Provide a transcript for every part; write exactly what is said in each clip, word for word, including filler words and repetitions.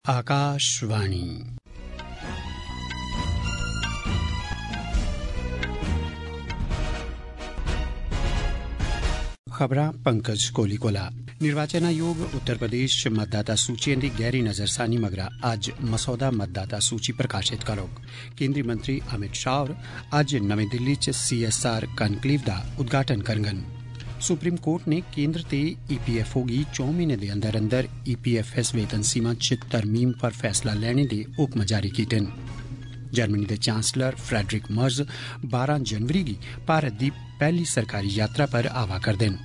आकाशवाणी खबरां पंकज कोली कोला। निर्वाचन आयोग उत्तर प्रदेश च मतदाता सूचिएं दी गहरी नजरसानी मगरा अज्ज मसौदा मतदाता सूची प्रकाशित करोग। केंद्रीय मंत्री अमित शाह होर अज्ज नमीं दिल्ली च सी एस आर कनक्लेव दा उद्घाटन करङन। सुप्रीम कोर्ट ने केंद्र ते ई पी एफ ओ गी चौं म्हीने दे अंदर अंदर ई पी एफ एस वेतन सीमा च तरमीम पर फैसला लैने दे हुक्म जारी कीते न। जर्मनी दे चांसलर फ्रेडरिक मर्ज बारह जनवरी गी भारत दी पैहली सरकारी यात्रा पर आवा करदे न।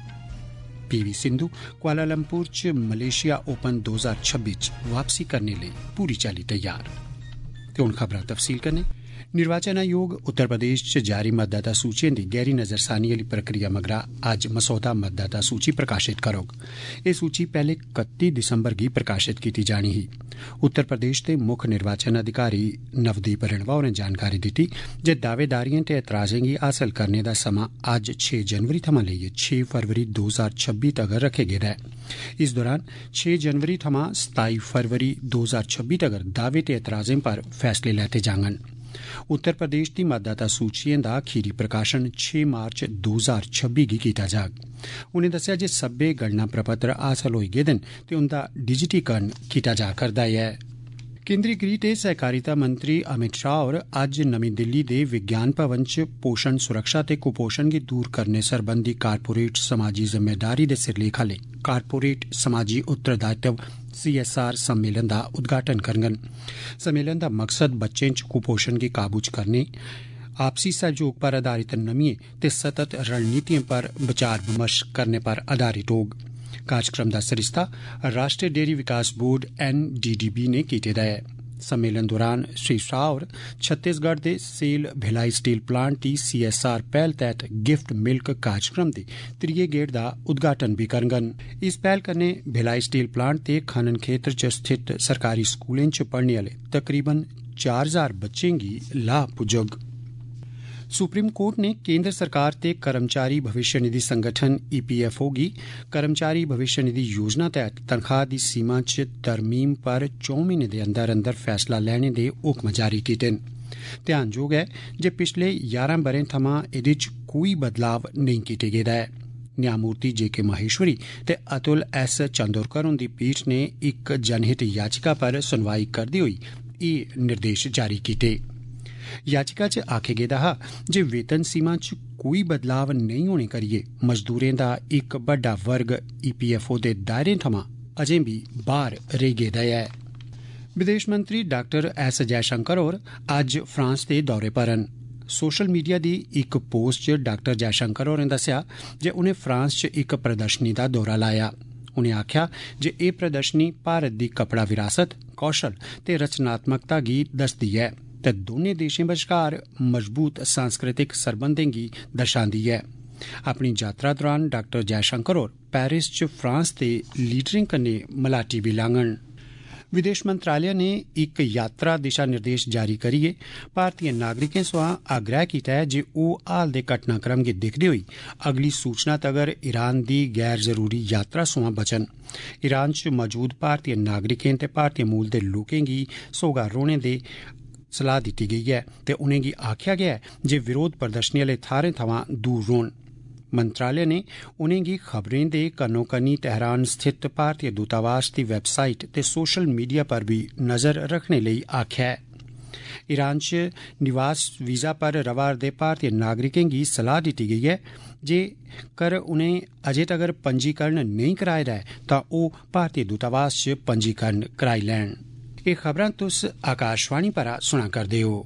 पी वी सिंधु कुआलालंपुर च मलेशिया ओपन दो हजार छब्बी च वापसी करने लेई पूरी चाली तैयार। ते हुण खबरां तफसील कन्नै। निर्वाचन आयोग उत्तर प्रदेश च जारी मतदाता सूचिएं दी गहरी नजरसानी आली प्रक्रिया मगरा अज्ज मसौदा मतदाता सूची प्रकाशित करोग। एह सूची पैहले इकत्ती दिसंबर गी प्रकाशित कीती जानी ही। उत्तर प्रदेश दे मुक्ख निर्वाचन अधिकारी नवदीप रणवा होरें जानकारी दित्ती जे दावेदारिएं ते एतराजें गी हासल करने दा समां अज्ज छे जनवरी थमां लेइयै छे फरवरी दो हजार छब्बी तगर रखे गेदा ऐ। इस दौरान छे जनवरी थमां सताई फरवरी दो हजार छब्बी तगर दावे ते एतराजें पर फैसले लैते जाङन। उत्तर प्रदेश दी मतदाता सूचिएं दा खीरी प्रकाशन छे मार्च दो हजार छब्बी गी कीता जाग। उनें दस्सेआ जे सब्बै गणना प्रपत्र हासल होई गेदे न ते उंदा डिजिटीकरण कीता जा करदा ऐ। केंद्रीय गृह ते सहकारिता मंत्री अमित शाह होर अज्ज नमीं दिल्ली दे विज्ञान भवन च पोषण सुरक्षा ते कुपोषण गी दूर करने सरबंधी कारपोरेट समाजी जिम्मेदारी दे सिरलेख आले कारपोरेट समाजी उत्तरदायित्व सी एस आर सम्मेलन दा उद्घाटन करङन। सम्मेलन दा मकसद बच्चें च कुपोषण गी काबू च करने, आपसी सहयोग पर आधारित नमियें ते सतत रणनीतिएं पर विचार विमर्श करने पर आधारित होग। कार्यक्रम दा सरिस्ता राष्ट्रीय डेयरी विकास board N D D B ने कीते दा ऐ। सम्मेलन दौरान श्री शाह होर छत्तीसगढ़ दे सेल भिलाई स्टील प्लांट दी सी एस आर पहल तैहत गिफ्ट मिल्क कार्यक्रम दे त्रिये गेड़ दा उद्घाटन भी करङन। इस पहल कन्नै भिलाई स्टील प्लांट ते खनन खेत्र च स्थित सरकारी स्कूलें च पढ़ने आले तकरीबन चार हजार बच्चें गी लाह पुज्जोग। सुप्रीम कोर्ट ने केंद्र सरकार ते कर्मचारी भविष्य निधि संगठन ई पी एफ ओ गी कर्मचारी भविष्य निधि योजना तैहत तनखाह दी सीमा च तरमीम पर चौं म्हीने दे अंदर अंदर फैसला लैने दे हुक्म जारी कीते न। ध्यानजोग ऐ जे पिछले यारां ब'रें थमां एह्दे च कोई बदलाव नेईं कीते गेदा ऐ। न्यायमूर्ति जे के महेश्वरी ते अतुल एस चंदोरकर हुंदी पीठ ने इक जनहित याचिका पर सुनवाई करदे होई एह् निर्देश जारी कीते। याचिका च आखे गेदा हा जे वेतन सीमा च कोई बदलाव नेईं होने करियै मजदूरें दा इक बड्डा वर्ग ई पी एफ ओ दे दायरे थमां अजें भी बाहर रेही गेदा ऐ। विदेश मंत्री डाक्टर एस जयशंकर होर अज्ज फ्रांस दे दौरे पर न। सोशल मीडिया दी इक पोस्ट च डाक्टर जयशंकर होरें दस्सेआ जे उनें फ्रांस च इक प्रदर्शनी दा दौरा लाया। उनें आखेआ जे एह् प्रदर्शनी भारत दी कपड़ा विरासत, कौशल ते रचनात्मकता गी दसदी ऐ ते दोनें देशें बश्कार मजबूत सांस्कृतिक सरबंधें गी दर्शांदी ऐ। अपनी यात्रा दौरान डाक्टर जयशंकर होर पेरिस च फ्रांस दे लीडरें कन्नै मलाटी बी लाङन। विदेश मंत्रालय ने इक यात्रा दिशा निर्देश जारी करियै भारतीय नागरिकें सोयां आग्रह कीता ऐ जे ओह् हाल दे घटनाक्रम गी दिखदे होई अगली सूचना तगर ईरान दी गैर जरूरी यात्रा सोयां बचन। ईरान च मौजूद भारतीय नागरिकें ते भारतीय मूल दे लोकें गी सोगा रौह्ने दे सलाह दित्ती गेई ऐ ते उनेंगी आखेआ गेआ ऐ जे विरोध प्रदर्शनी आले थाह्रें थमां दूर रौह्न। मंत्रालय ने उनेंगी खबरें दे कन्नो कन्नी तेहरान स्थित भारतीय दूतावास दी वैबसाइट ते सोशल मीडिया पर भी नजर रखने लेई आखेआ ऐ। ईरान च निवास वीजा पर रवा'रदे भारतीय नागरिकें गी सलाह दित्ती गेई ऐ जे कर उनें अजें तगर पंजीकरण नेईं कराए दा ऐ तां ओह् भारतीय दूतावास च पंजीकरण कराई लैन। एह् खबरां तुस आकाशवाणी परा सुना करदे हो।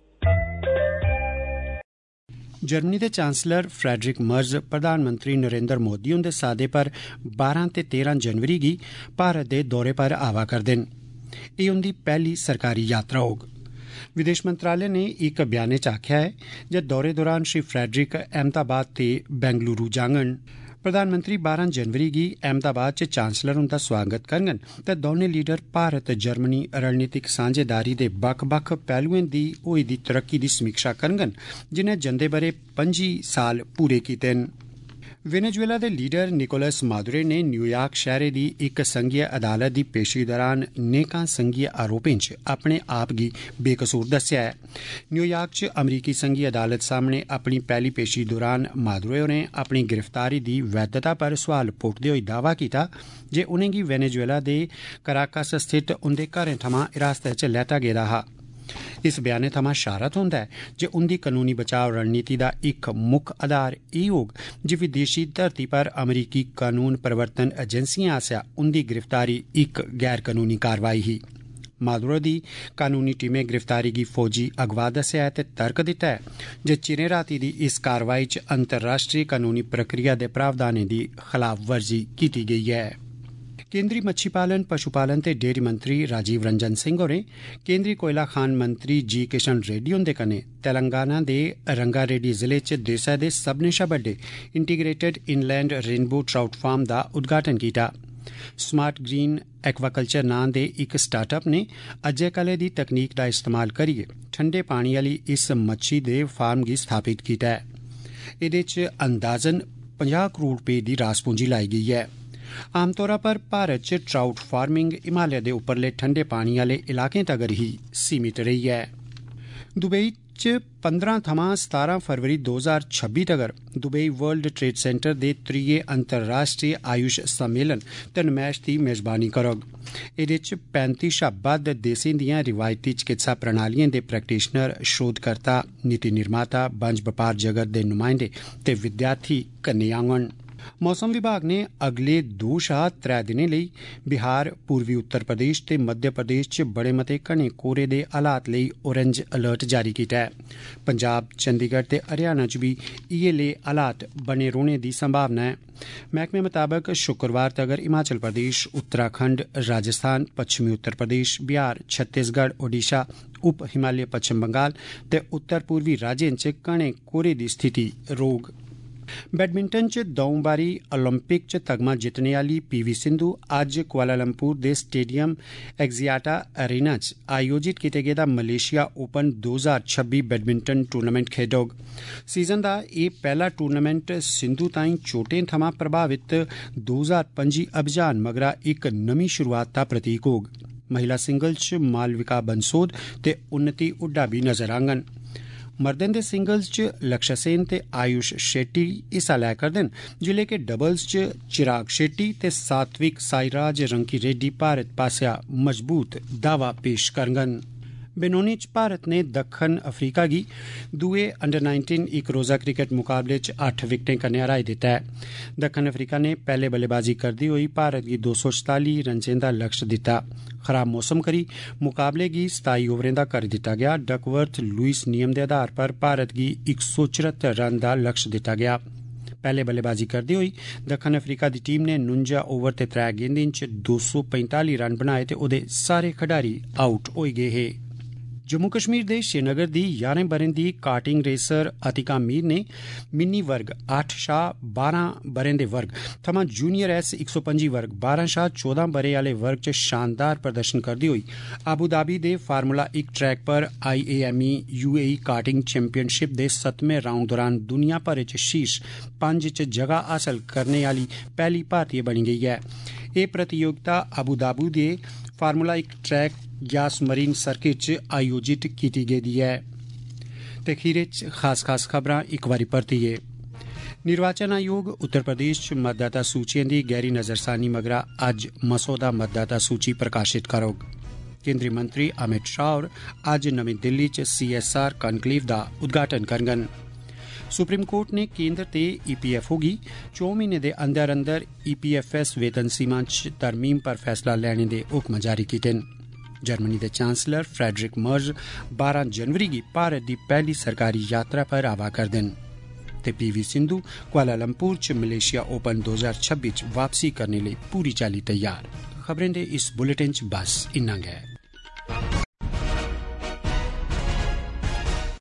जर्मनी दे चांसलर फ्रेडरिक मर्ज प्रधानमंत्री नरेंद्र मोदी हुंदे सादे पर बारह ते तेरह जनवरी गी भारत दे दौरे पर आवा करदे न। एह् उंदी पैहली सरकारी यात्रा होग। विदेश मंत्रालय ने इक बयानै च आखेआ ऐ जे दौरे दौरान श्री फ्रेडरिक अहमदाबाद ते बेंगलुरु जाङन। प्रधानमंत्री बारह जनवरी गी अहमदाबाद च चांसलर हुंदा स्वागत करङन ते दौनें लीडर भारत जर्मनी रणनीतिक सांझेदारी दे बक्ख बक्ख पहलुएं दी होई दी तरक्की दी समीक्षा करङन जिनें जंदे ब'रे पंजी साल पूरे कीते न। वेनेजुएला दे लीडर निकोलस मादुरो ने न्यूयॉर्क शहरे दी इक संघीय अदालत दी पेशी दौरान नेकां संघीय आरोपें च अपने आप गी बेकसूर दस्सेआ ऐ। न्यूयॉर्क च अमरीकी संघीय अदालत सामने अपनी पहली पेशी दौरान मादुरो होरें अपनी गिरफ्तारी दी वैधता पर सवाल पुट्टदे होई दावा कीता जे उनेंगी वेनेजुएला दे कराकस स्थित उंदे घरें थमां हिरासत च लैता गेदा हा। इस बयानै थमां शारत होंदा है जे उंदी कानूनी बचाव रणनीति का एक मुक्ख आधार एह् होग जे विदेशी धरती पर अमरीकी कानून प्रवर्तन एजेंसिएं आसेआ उंदी गिरफ्तारी इक गैर कानूनी कार्रवाई ही। मादुरो दी कानूनी टीमें गिरफ्तारी गी फौजी अगवा दस्सेआ ऐ ते तर्क दित्ता है जे चिरें राती दी इस कार्रवाई च अंतर्राष्ट्रीय कानूनी प्रक्रिया दे प्रावधानें दी खलाफवर्जी कीती गेई है। केंद्रीय मच्छी पालन पशुपालन ते डेयरी मंत्री राजीव रंजन सिंह होरें केंद्रीय कोयला खान मंत्री जी किशन रेड्डी हुंदे कन्नै तेलंगाना दे रंगारेड्डी जिले च देसै दे सब्भनें शा बड्डे integrated inland rainbow trout farm दा उद्घाटन कीता। स्मार्ट ग्रीन एक्वाकल्चर नां दे इक स्टार्टअप ने अज्जै कल्लै दी तकनीक दा इस्तेमाल करियै ठंडे पानी आली इस मच्छी दे फार्म गी स्थापित कीता है। एह्दे च अंदाजन पचास करोड़ रपेऽ दी रास पूंजी लाई गेई है। आमतौरा पर भारत च ट्राउट फार्मिंग हिमालय दे उपरले ठंडे पानी आले इलाकें तगर ही सीमित रही है। दुबई च पंद्रह थमां सतारां फरवरी दो हजार छब्बी तगर दुबई वर्ल्ड ट्रेड सेंटर दे त्रीये अंतर्राष्ट्रीय आयुष सम्मेलन ते नमैश दी मेजबानी करोग। एह्दे च पैंती शा बद्ध देसें दियां रिवायती चिकित्सा प्रणालिएं दे प्रैक्टिशनर, शोधकर्ता, नीति निर्माता, बंज बपार जगत दे नुमाइंदे ते विद्यार्थी कन्नै आङन। मौसम विभाग ने अगले दो शा त्रै दिनें लेई बिहार, पूर्वी उत्तर प्रदेश ते मध्य प्रदेश च बड़े मते घने कोहरे दे हालात लेई ऑरेंज अलर्ट जारी कीता है। पंजाब, चंडीगढ़ ते हरियाणा च बी इयै ले हालात बने रौह्ने दी संभावना है। मैह्कमे मताबक शुक्रवार तगर हिमाचल प्रदेश, उत्तराखंड, राजस्थान, पश्चिमी उत्तर प्रदेश, बिहार, छत्तीसगढ़, ओडिशा, उप हिमालय पश्चिम बंगाल ते उत्तर पूर्वी राज्यें च घने कोहरे दी स्थिति रौह्ग। बैडमिंटन च दऊं बारी ओलंपिक च तगमा जितने आली पी वी सिंधु अज्ज कुआलालंपुर दे स्टेडियम एक्जियाटा अरेना च आयोजित कीते गेदा मलेशिया ओपन दो हजार छब्बी बैडमिंटन टूर्नामेंट खेडोग। सीजन दा एह् पैह्ला टूर्नामेंट सिंधु ताईं चोटें थमां प्रभावित दो हजार पंजी अभियान मगरा इक नमीं शुरुआत दा प्रतीक होग। महिला सिंगल च मालविका बंसोद ते उन्नति हुड्डा भी नजर आङन। मर्दें दे सिंगल्स च लक्ष्य सेन ते आयुष शेट्टी हिस्सा लै करदे न, जिले के डबल्स च चिराग शेट्टी ते सात्विक साईराज रंकी रेड्डी भारत पासेआ मजबूत दावा पेश करङन। बेनोनी च भारत ने दक्खन अफ्रीका गी दुए अंडर नाइनटीन इक रोजा क्रिकेट मुकाबले च अट्ठ विकेटें कन्नै हराई दित्ता है। दक्खन अफ्रीका ने पैह्ले बल्लेबाजी करदे होई भारत गी दो सौ चताली रन्सें दा लक्ष्य दित्ता। खराब मौसम करी मुकाबले गी सताई ओवरें दा करी दित्ता गेआ। डकवर्थ लुइस नियम दे आधार पर भारत गी इक सौ चरहत्तर रन दा लक्ष्य दित्ता गेआ। पैह्ले बल्लेबाजी करदे होई दक्खन अफ्रीका दी टीम ने नुंजा ओवर ते त्रै गेंदें च दो सौ पैंताली रन बनाए ते ओह्दे सारे खडारी आउट होई गे हे। जम्मू कश्मीर दे श्रीनगर दी ञारें ब'रें दी कार्टिंग रेसर अतिका मीर ने मिनी वर्ग अट्ठ शा बारां ब'रें दे वर्ग थमां जूनियर एस इक सौ पंजी वर्ग बारां शा चौदां ब'रें आले वर्ग च शानदार प्रदर्शन करदे होई अबू धाबी दे फार्मूला इक ट्रैक पर I A M E U A E karting championship दे सतमें राउंड दौरान दुनिया भरै च शीर्ष पंज च जगह हासल करने आली पैह्ली भारतीय बनी गेई है। एह् प्रतियोगिता अबू धाबी दे फार्मूला इक ट्रैक यास मरीन सर्किट च आयोजित कीती गेदी है। ते खीरे च खास खास खबरां इक बारी परतियै। निर्वाचन आयोग उत्तर प्रदेश च मतदाता सूचिएं दी गैरी नजरसानी मगरा अज्ज मसौदा मतदाता सूची प्रकाशित करोग। केंद्रीय मंत्री अमित शाह होर अज्ज नमीं दिल्ली च सी एस आर कनक्लेव दा उद्घाटन करङन। सुप्रीम कोर्ट ने केंद्र ते ई पी एफ ओ गी चौ महीने दे अंदर अंदर ई पी एफ एस वेतन सीमा च तरमीम पर फैसला लैने दे हुक्म जारी कीते न। जर्मनी दे चांसलर फ्रेडरिक मर्ज बारां जनवरी गी भारत दी पैह्ली सरकारी यात्रा पर आवा करदे न ते पी वी सिंधु कुआलालंपुर च मलेशिया ओपन दो हजार छब्बी च वापसी करने लेई पूरी चाल्ली तैयार। खबरें दे इस बुलेटिन च बस इन्ना गै।